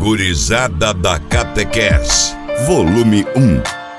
Gurizada da Catequés, volume 1.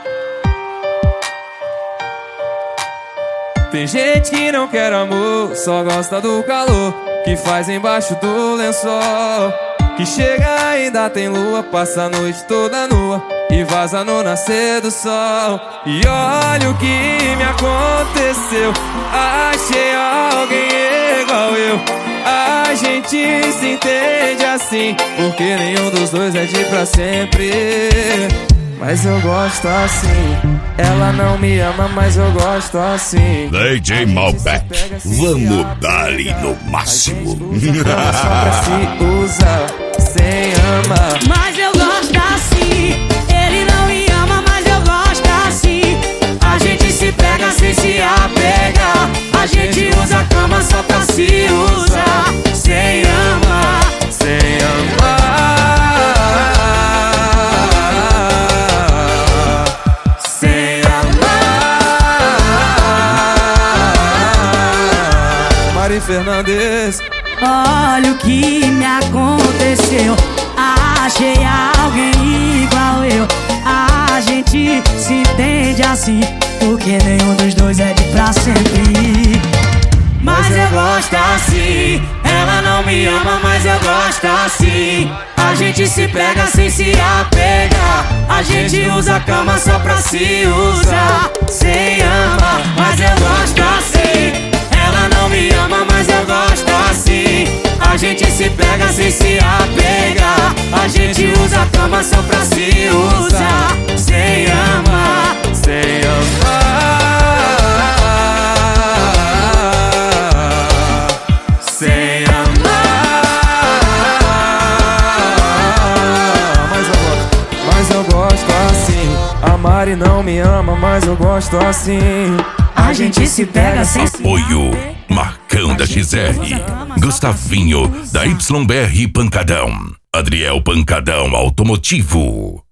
Tem gente que não quer amor, só gosta do calor que faz embaixo do lençol. Que chega ainda tem lua, passa a noite toda nua e vaza no nascer do sol. E olha o que me aconteceu, achei alguém igual eu. A gente se entende assim, porque nenhum dos dois é de pra sempre. Mas eu gosto assim, ela não me ama, mas eu gosto assim. DJ Malbec, vamos dar-lhe no máximo. Só pra se usar, sem amar. Mas eu gosto assim, ele não me ama, mas eu gosto assim. A gente se pega sem se apegar, a gente usa a cama só pra se usar, sem amar, sem amar. Sem amar. Mari Fernandes. Olha o que me aconteceu, achei alguém igual eu. A gente se entende assim, porque nenhum dos dois é de pra sempre. Mas eu gosto assim, ela não me ama, mas eu gosto assim. A gente se pega sem se apegar, a gente usa a cama só pra se usar, sem amar. Mas eu gosto assim, ela não me ama, mas eu gosto assim. A gente se pega sem se apegar, a gente usa a cama só pra se usar, sem amar, sem amar, sem amar. Mas eu gosto assim. A Mari não me ama, mas eu gosto assim. A gente se pega sem Apoio Marcão da XR, Gustavinho da YBR Pancadão, Adriel Pancadão Automotivo.